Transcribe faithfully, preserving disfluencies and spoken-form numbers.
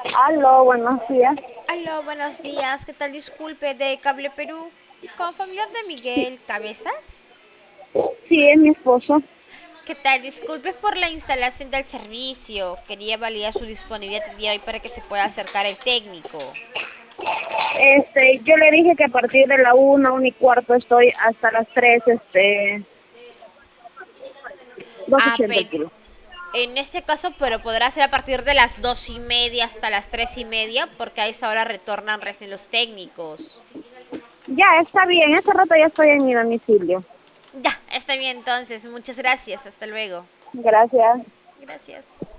Aló, buenos días. Aló, buenos días. ¿Qué tal? Disculpe, de Cable Perú. Con familiar de Sí, Miguel Cabezas. sí, es mi esposo. ¿Qué tal? Disculpe por la instalación del servicio. Quería validar su disponibilidad el día de hoy para que se pueda acercar el técnico. Este, yo le dije que a partir de la una, una y cuarto estoy hasta las tres, este, dos Ah, ochenta el pero kilo. en este caso, pero podrá ser a partir de las dos y media hasta las tres y media, porque a esa hora retornan recién los técnicos. Ya, está bien, ese rato ya estoy en mi domicilio. Ya, está bien entonces. Muchas gracias. Hasta luego. Gracias. Gracias.